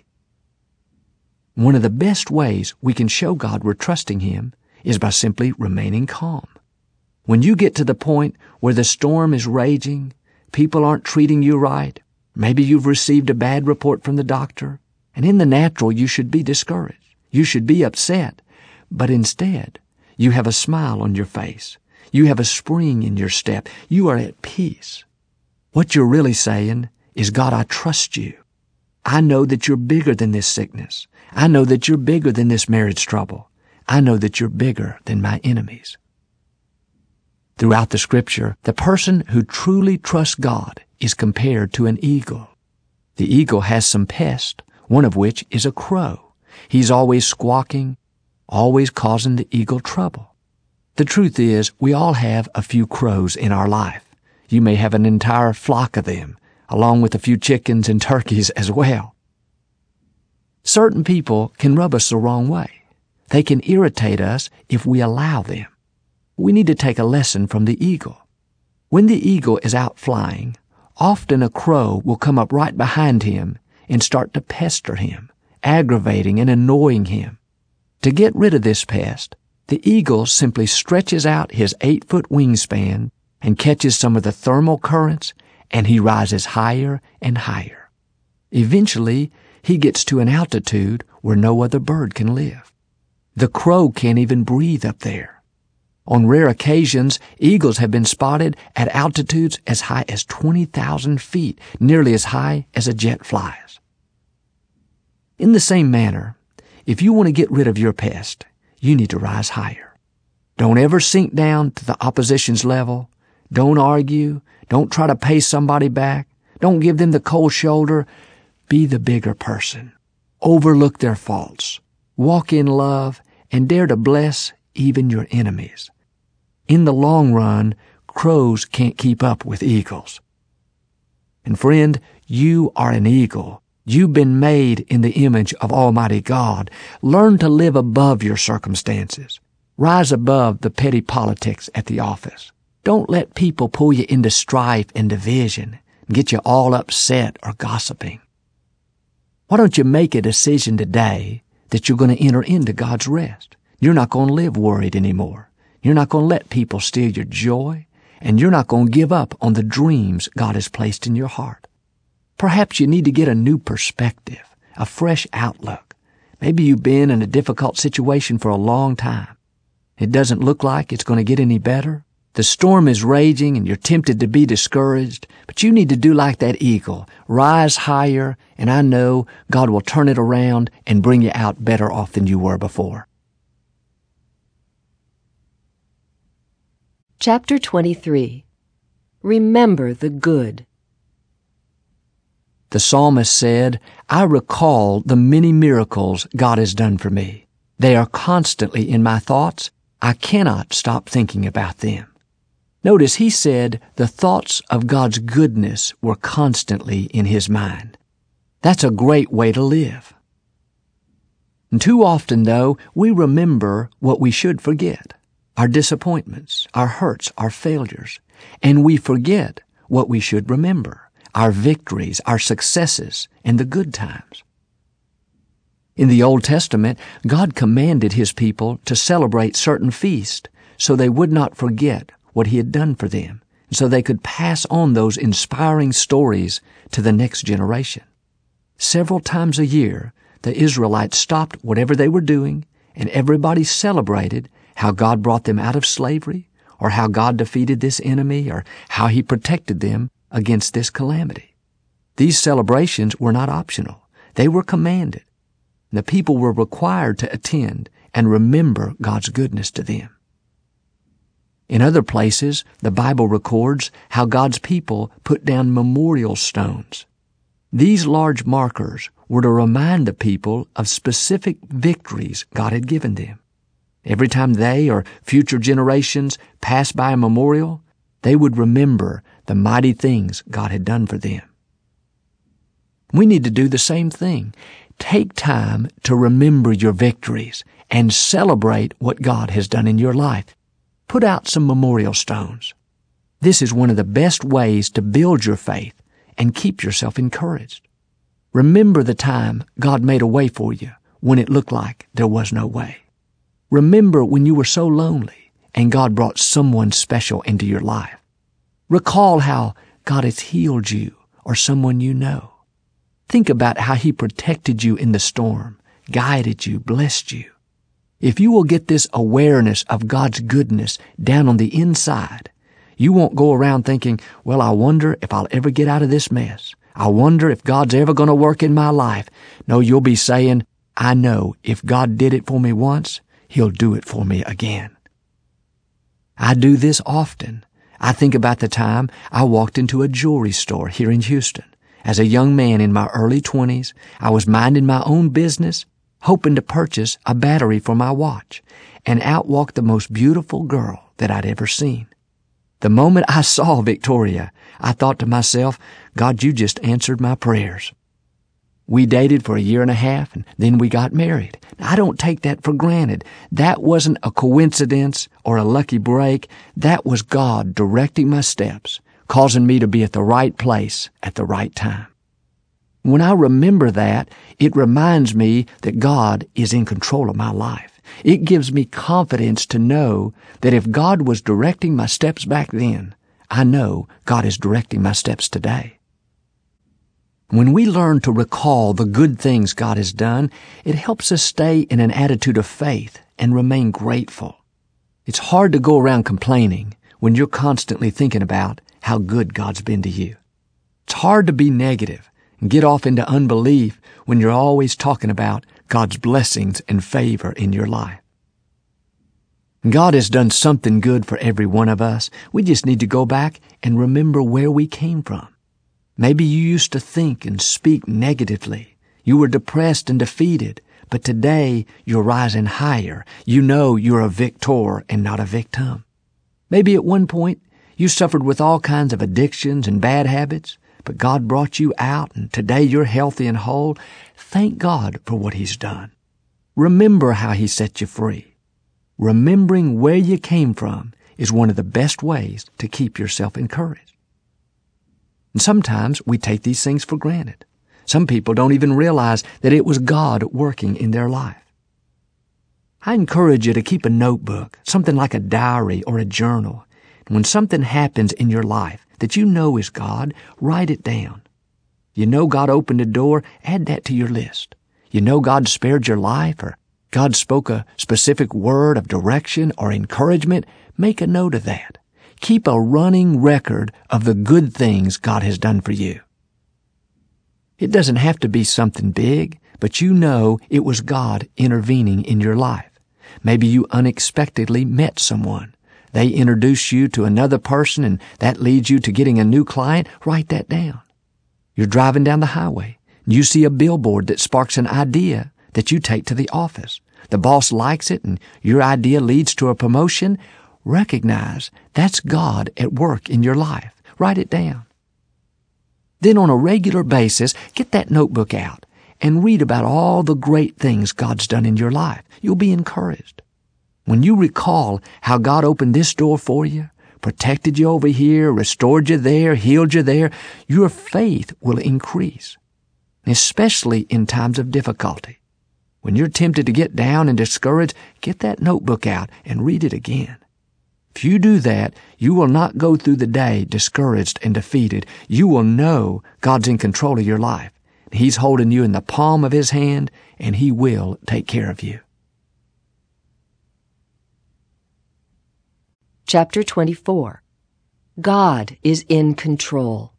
One of the best ways we can show God we're trusting Him is by simply remaining calm. When you get to the point where the storm is raging, people aren't treating you right, maybe you've received a bad report from the doctor, and in the natural you should be discouraged. You should be upset. But instead, you have a smile on your face. You have a spring in your step. You are at peace. What you're really saying is, God, I trust you. I know that you're bigger than this sickness. I know that you're bigger than this marriage trouble. I know that you're bigger than my enemies. Throughout the Scripture, the person who truly trusts God is compared to an eagle. The eagle has some pests, one of which is a crow. He's always squawking, always causing the eagle trouble. The truth is, we all have a few crows in our life. You may have an entire flock of them, along with a few chickens and turkeys as well. Certain people can rub us the wrong way. They can irritate us if we allow them. We need to take a lesson from the eagle. When the eagle is out flying, often a crow will come up right behind him and start to pester him, aggravating and annoying him. To get rid of this pest, the eagle simply stretches out his eight-foot wingspan and catches some of the thermal currents, and he rises higher and higher. Eventually, he gets to an altitude where no other bird can live. The crow can't even breathe up there. On rare occasions, eagles have been spotted at altitudes as high as twenty thousand feet, nearly as high as a jet flies. In the same manner, if you want to get rid of your pest, you need to rise higher. Don't ever sink down to the opposition's level. Don't argue. Don't try to pay somebody back. Don't give them the cold shoulder. Be the bigger person. Overlook their faults. Walk in love and dare to bless even your enemies. In the long run, crows can't keep up with eagles. And friend, you are an eagle. You've been made in the image of Almighty God. Learn to live above your circumstances. Rise above the petty politics at the office. Don't let people pull you into strife and division and get you all upset or gossiping. Why don't you make a decision today that you're going to enter into God's rest? You're not going to live worried anymore. You're not going to let people steal your joy, and you're not going to give up on the dreams God has placed in your heart. Perhaps you need to get a new perspective, a fresh outlook. Maybe you've been in a difficult situation for a long time. It doesn't look like it's going to get any better. The storm is raging and you're tempted to be discouraged, but you need to do like that eagle. Rise higher, and I know God will turn it around and bring you out better off than you were before. Chapter twenty-three. Remember the good. The psalmist said, I recall the many miracles God has done for me. They are constantly in my thoughts. I cannot stop thinking about them. Notice he said the thoughts of God's goodness were constantly in his mind. That's a great way to live. And too often, though, we remember what we should forget. Our disappointments, our hurts, our failures. And we forget what we should remember. Our victories, our successes, and the good times. In the Old Testament, God commanded His people to celebrate certain feasts so they would not forget what He had done for them, so they could pass on those inspiring stories to the next generation. Several times a year, the Israelites stopped whatever they were doing, and everybody celebrated how God brought them out of slavery, or how God defeated this enemy, or how He protected them against this calamity. These celebrations were not optional. They were commanded. The people were required to attend and remember God's goodness to them. In other places, the Bible records how God's people put down memorial stones. These large markers were to remind the people of specific victories God had given them. Every time they or future generations passed by a memorial, they would remember the mighty things God had done for them. We need to do the same thing. Take time to remember your victories and celebrate what God has done in your life. Put out some memorial stones. This is one of the best ways to build your faith and keep yourself encouraged. Remember the time God made a way for you when it looked like there was no way. Remember when you were so lonely and God brought someone special into your life. Recall how God has healed you or someone you know. Think about how He protected you in the storm, guided you, blessed you. If you will get this awareness of God's goodness down on the inside, you won't go around thinking, well, I wonder if I'll ever get out of this mess. I wonder if God's ever going to work in my life. No, you'll be saying, I know if God did it for me once, He'll do it for me again. I do this often. I think about the time I walked into a jewelry store here in Houston. As a young man in my early twenties, I was minding my own business, hoping to purchase a battery for my watch, and out walked the most beautiful girl that I'd ever seen. The moment I saw Victoria, I thought to myself, God, you just answered my prayers. We dated for a year and a half, and then we got married. I don't take that for granted. That wasn't a coincidence or a lucky break. That was God directing my steps, causing me to be at the right place at the right time. When I remember that, it reminds me that God is in control of my life. It gives me confidence to know that if God was directing my steps back then, I know God is directing my steps today. When we learn to recall the good things God has done, it helps us stay in an attitude of faith and remain grateful. It's hard to go around complaining when you're constantly thinking about how good God's been to you. It's hard to be negative and get off into unbelief when you're always talking about God's blessings and favor in your life. God has done something good for every one of us. We just need to go back and remember where we came from. Maybe you used to think and speak negatively. You were depressed and defeated, but today you're rising higher. You know you're a victor and not a victim. Maybe at one point you suffered with all kinds of addictions and bad habits, but God brought you out and today you're healthy and whole. Thank God for what He's done. Remember how He set you free. Remembering where you came from is one of the best ways to keep yourself encouraged. And sometimes we take these things for granted. Some people don't even realize that it was God working in their life. I encourage you to keep a notebook, something like a diary or a journal. And when something happens in your life that you know is God, write it down. You know God opened a door, add that to your list. You know God spared your life, or God spoke a specific word of direction or encouragement, make a note of that. Keep a running record of the good things God has done for you. It doesn't have to be something big, but you know it was God intervening in your life. Maybe you unexpectedly met someone. They introduce you to another person and that leads you to getting a new client. Write that down. You're driving down the highway. You see a billboard that sparks an idea that you take to the office. The boss likes it and your idea leads to a promotion. Recognize that's God at work in your life. Write it down. Then on a regular basis, get that notebook out and read about all the great things God's done in your life. You'll be encouraged. When you recall how God opened this door for you, protected you over here, restored you there, healed you there, your faith will increase, especially in times of difficulty. When you're tempted to get down and discouraged, get that notebook out and read it again. If you do that, you will not go through the day discouraged and defeated. You will know God's in control of your life. He's holding you in the palm of His hand, and He will take care of you. Chapter twenty-four. God is in control.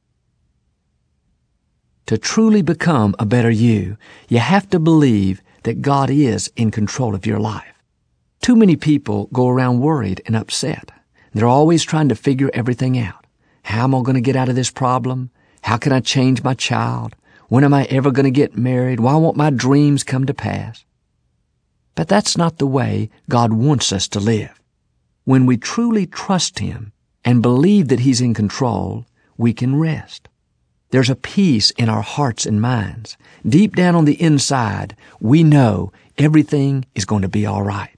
To truly become a better you, you have to believe that God is in control of your life. Too many people go around worried and upset. They're always trying to figure everything out. How am I going to get out of this problem? How can I change my child? When am I ever going to get married? Why won't my dreams come to pass? But that's not the way God wants us to live. When we truly trust Him and believe that He's in control, we can rest. There's a peace in our hearts and minds. Deep down on the inside, we know everything is going to be all right.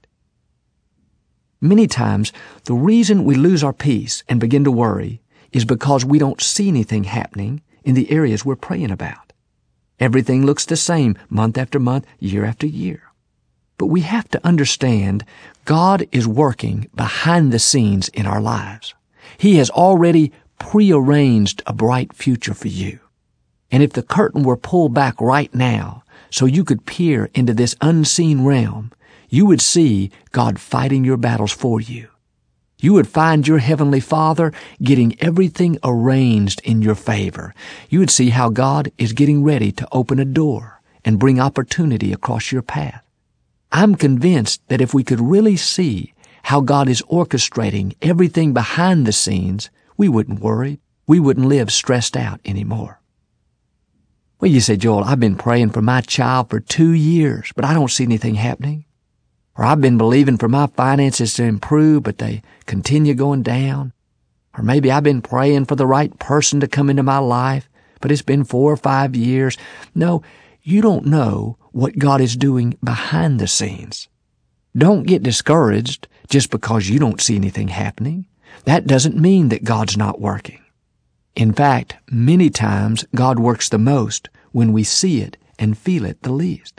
Many times, the reason we lose our peace and begin to worry is because we don't see anything happening in the areas we're praying about. Everything looks the same month after month, year after year. But we have to understand God is working behind the scenes in our lives. He has already prearranged a bright future for you. And if the curtain were pulled back right now so you could peer into this unseen realm, you would see God fighting your battles for you. You would find your Heavenly Father getting everything arranged in your favor. You would see how God is getting ready to open a door and bring opportunity across your path. I'm convinced that if we could really see how God is orchestrating everything behind the scenes, we wouldn't worry. We wouldn't live stressed out anymore. Well, you say, Joel, I've been praying for my child for two years, but I don't see anything happening. Or I've been believing for my finances to improve, but they continue going down. Or maybe I've been praying for the right person to come into my life, but it's been four or five years. No, you don't know what God is doing behind the scenes. Don't get discouraged just because you don't see anything happening. That doesn't mean that God's not working. In fact, many times God works the most when we see it and feel it the least.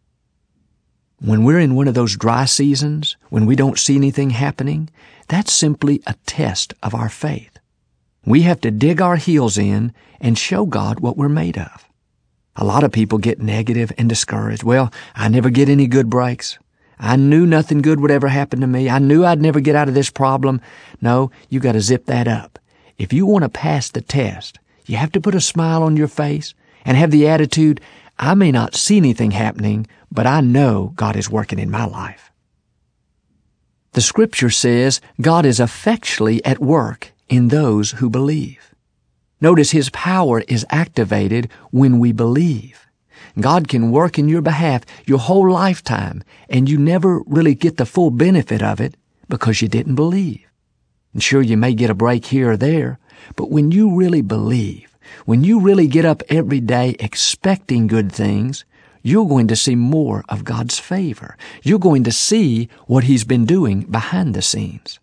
When we're in one of those dry seasons, when we don't see anything happening, that's simply a test of our faith. We have to dig our heels in and show God what we're made of. A lot of people get negative and discouraged. Well, I never get any good breaks. I knew nothing good would ever happen to me. I knew I'd never get out of this problem. No, you got to zip that up. If you want to pass the test, you have to put a smile on your face and have the attitude, I may not see anything happening, but I know God is working in my life. The Scripture says God is effectually at work in those who believe. Notice His power is activated when we believe. God can work in your behalf your whole lifetime, and you never really get the full benefit of it because you didn't believe. And sure, you may get a break here or there, but when you really believe, when you really get up every day expecting good things, you're going to see more of God's favor. You're going to see what He's been doing behind the scenes.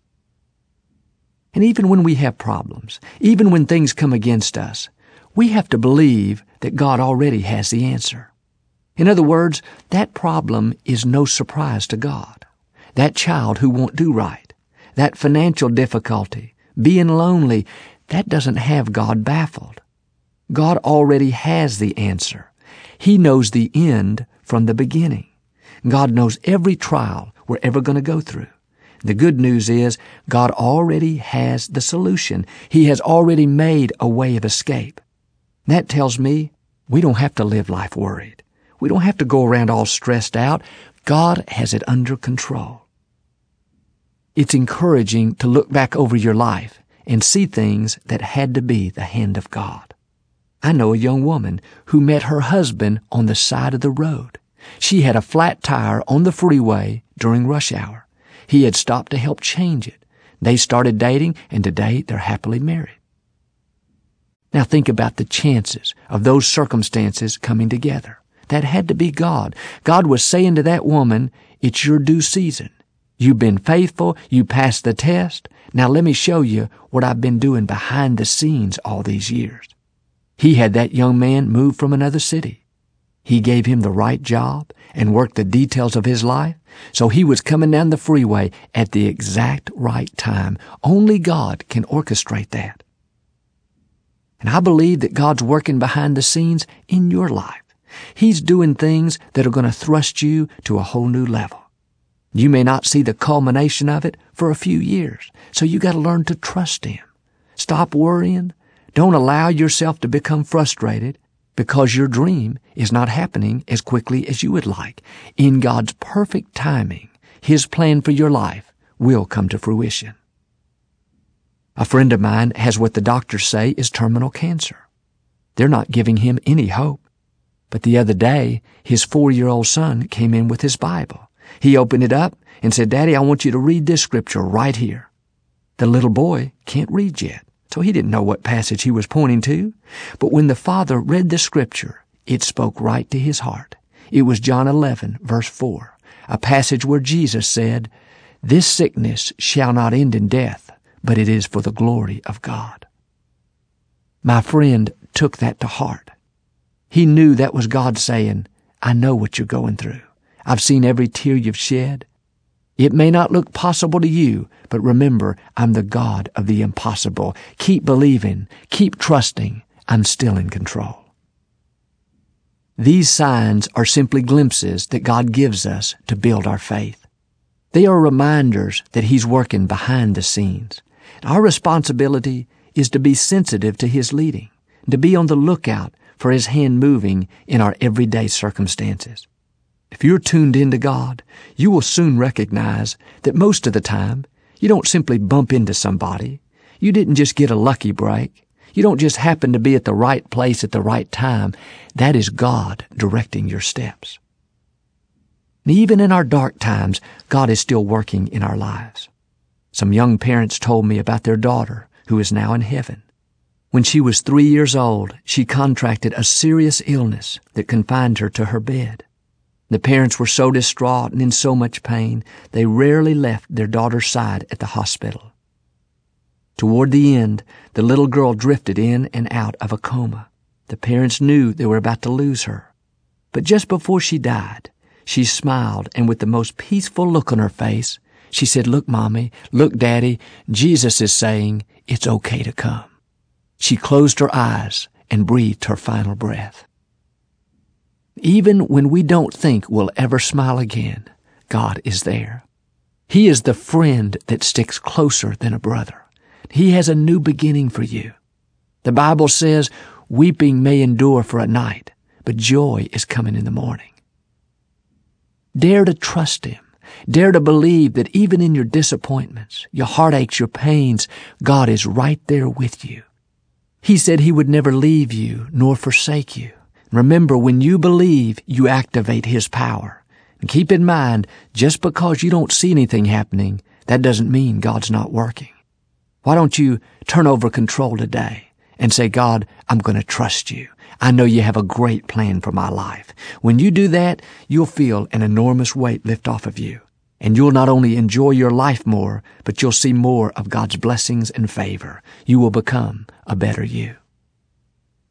And even when we have problems, even when things come against us, we have to believe that God already has the answer. In other words, that problem is no surprise to God. That child who won't do right, that financial difficulty, being lonely, that doesn't have God baffled. God already has the answer. He knows the end from the beginning. God knows every trial we're ever going to go through. The good news is God already has the solution. He has already made a way of escape. That tells me we don't have to live life worried. We don't have to go around all stressed out. God has it under control. It's encouraging to look back over your life and see things that had to be the hand of God. I know a young woman who met her husband on the side of the road. She had a flat tire on the freeway during rush hour. He had stopped to help change it. They started dating, and today they're happily married. Now think about the chances of those circumstances coming together. That had to be God. God was saying to that woman, it's your due season. You've been faithful. You passed the test. Now let me show you what I've been doing behind the scenes all these years. He had that young man move from another city. He gave him the right job and worked the details of his life, so he was coming down the freeway at the exact right time. Only God can orchestrate that. And I believe that God's working behind the scenes in your life. He's doing things that are going to thrust you to a whole new level. You may not see the culmination of it for a few years, so you got to learn to trust Him. Stop worrying. Don't allow yourself to become frustrated because your dream is not happening as quickly as you would like. In God's perfect timing, His plan for your life will come to fruition. A friend of mine has what the doctors say is terminal cancer. They're not giving him any hope. But the other day, his four-year-old son came in with his Bible. He opened it up and said, "Daddy, I want you to read this scripture right here." The little boy can't read yet, so he didn't know what passage he was pointing to. But when the father read the scripture, it spoke right to his heart. It was John eleven, verse four, a passage where Jesus said, "This sickness shall not end in death, but it is for the glory of God." My friend took that to heart. He knew that was God saying, "I know what you're going through. I've seen every tear you've shed. It may not look possible to you, but remember, I'm the God of the impossible. Keep believing, keep trusting. I'm still in control." These signs are simply glimpses that God gives us to build our faith. They are reminders that He's working behind the scenes. Our responsibility is to be sensitive to His leading, to be on the lookout for His hand moving in our everyday circumstances. If you're tuned into God, you will soon recognize that most of the time, you don't simply bump into somebody. You didn't just get a lucky break. You don't just happen to be at the right place at the right time. That is God directing your steps. And even in our dark times, God is still working in our lives. Some young parents told me about their daughter, who is now in heaven. When she was three years old, she contracted a serious illness that confined her to her bed. The parents were so distraught and in so much pain, they rarely left their daughter's side at the hospital. Toward the end, the little girl drifted in and out of a coma. The parents knew they were about to lose her. But just before she died, she smiled, and with the most peaceful look on her face, she said, "Look, Mommy, look, Daddy, Jesus is saying it's okay to come." She closed her eyes and breathed her final breath. Even when we don't think we'll ever smile again, God is there. He is the friend that sticks closer than a brother. He has a new beginning for you. The Bible says, "Weeping may endure for a night, but joy is coming in the morning." Dare to trust Him. Dare to believe that even in your disappointments, your heartaches, your pains, God is right there with you. He said He would never leave you nor forsake you. Remember, when you believe, you activate His power. And keep in mind, just because you don't see anything happening, that doesn't mean God's not working. Why don't you turn over control today and say, "God, I'm going to trust you. I know you have a great plan for my life." When you do that, you'll feel an enormous weight lift off of you. And you'll not only enjoy your life more, but you'll see more of God's blessings and favor. You will become a better you.